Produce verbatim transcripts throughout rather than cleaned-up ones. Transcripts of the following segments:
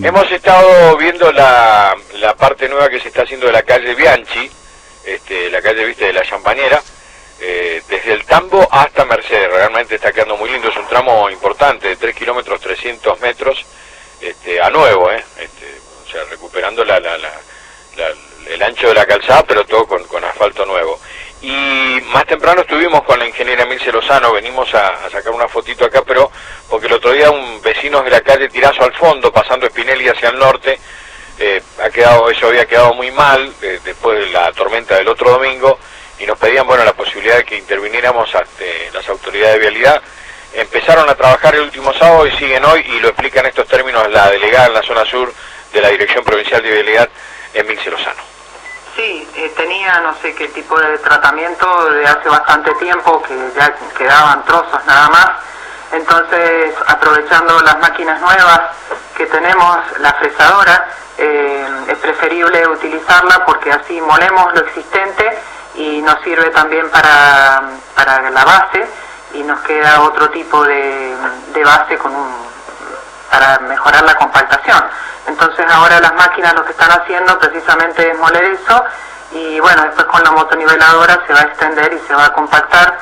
Hemos estado viendo la, la parte nueva que se está haciendo de la calle Bianchi, este, la calle, viste, de la Champañera, eh, desde el Tambo hasta Mercedes. Realmente está quedando muy lindo, es un tramo importante, de tres kilómetros trescientos metros, este, a nuevo, eh, este, o sea, recuperando la, la, la, la, el ancho de la calzada, pero todo con, con asfalto nuevo. Y más temprano estuvimos con la ingeniera Milce Lozano, venimos a, a sacar una fotito acá, pero porque el otro día un vecino de la calle Tirazo al fondo, pasando Spinelli hacia el norte, eh, ha quedado, eso había quedado muy mal eh, después de la tormenta del otro domingo, y nos pedían, bueno, la posibilidad de que interviniéramos ante las autoridades de vialidad. Empezaron a trabajar el último sábado y siguen hoy, y lo explica en estos términos la delegada en la zona sur de la Dirección Provincial de Vialidad, Milce Lozano. Sí, eh, tenía no sé qué tipo de tratamiento de hace bastante tiempo, que ya quedaban trozos nada más. Entonces, aprovechando las máquinas nuevas que tenemos, la fresadora, eh, es preferible utilizarla porque así molemos lo existente y nos sirve también para, para la base, y nos queda otro tipo de, de base con un, para mejorar la compactación. Entonces ahora las máquinas lo que están haciendo precisamente es moler eso, y bueno, después con la motoniveladora se va a extender y se va a compactar,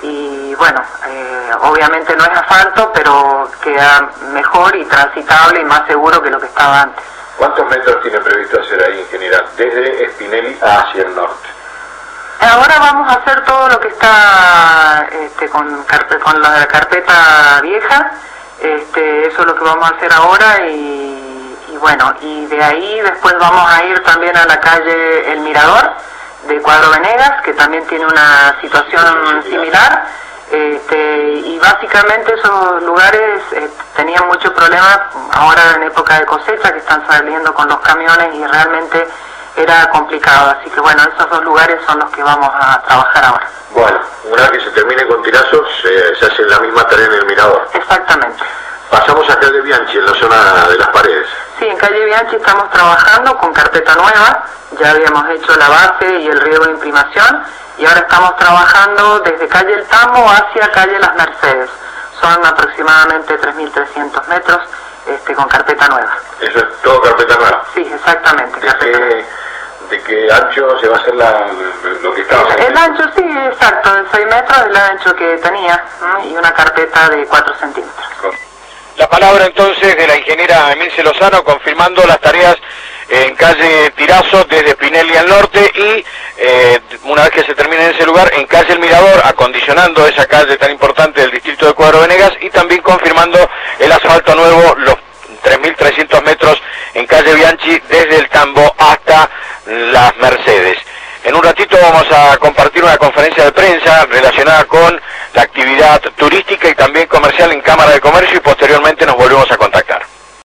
y bueno, eh, obviamente no es asfalto, pero queda mejor y transitable y más seguro que lo que estaba antes. ¿Cuántos metros tiene previsto hacer ahí, ingeniera, desde Spinelli hacia el norte? Ahora vamos a hacer todo lo que está este, con, carpe, con la carpeta vieja, este, eso es lo que vamos a hacer ahora, y Y bueno, y de ahí después vamos a ir también a la calle El Mirador de Cuadro Venegas, que también tiene una situación similar, este, y básicamente esos lugares eh, tenían mucho problema ahora en época de cosecha, que están saliendo con los camiones y realmente era complicado, así que bueno, esos dos lugares son los que vamos a trabajar ahora. Bueno, una vez que se termine con Tirazos, eh, se hace la misma tarea en El Mirador. Exactamente. Pasamos a calle Bianchi, en la zona de las paredes. Sí, en calle Bianchi estamos trabajando con carpeta nueva, ya habíamos hecho la base y el riego de imprimación, y ahora estamos trabajando desde calle El Tambo hacia calle Las Mercedes. Son aproximadamente tres mil trescientos metros este, con carpeta nueva. ¿Eso es todo carpeta nueva? Sí, exactamente. ¿De qué, de qué ancho se va a hacer la, lo que estaba haciendo? El ancho, sí, exacto, de seis metros, el ancho que tenía, ¿no? Y una carpeta de cuatro centímetros. Con... La palabra entonces de la ingeniera Milce Lozano, confirmando las tareas en calle Tirazo desde Spinelli al norte, y eh, una vez que se termine en ese lugar, en calle El Mirador, acondicionando esa calle tan importante del distrito de Cuadro Venegas, y también confirmando el asfalto nuevo, los tres mil trescientos metros en calle Bianchi desde el Tambo hasta Las Mercedes. En un ratito vamos a compartir una conferencia de prensa relacionada con la actividad turística y también comercial en Cámara de Comercio, y posteriormente nos volvemos a contactar.